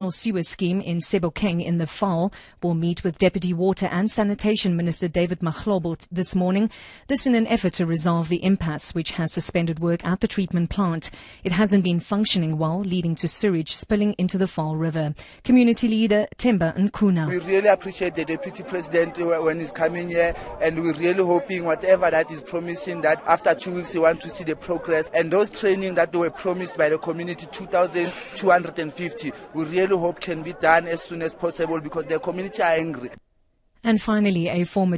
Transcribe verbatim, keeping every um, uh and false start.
National Sewer Scheme in Sebokeng in the Vaal will meet with Deputy Water and Sanitation Minister David Mahlobo this morning. This in an effort to resolve the impasse which has suspended work at the treatment plant. It hasn't been functioning well, leading to sewage spilling into the Vaal River. Community leader Temba Nkuna. We really appreciate the Deputy President when he's coming here, and we're really hoping whatever that is promising, that after two weeks we want to see the progress, and those training that were promised by the community, two thousand two hundred fifty, we really hope can be done as soon as possible because the community are angry. And finally, a former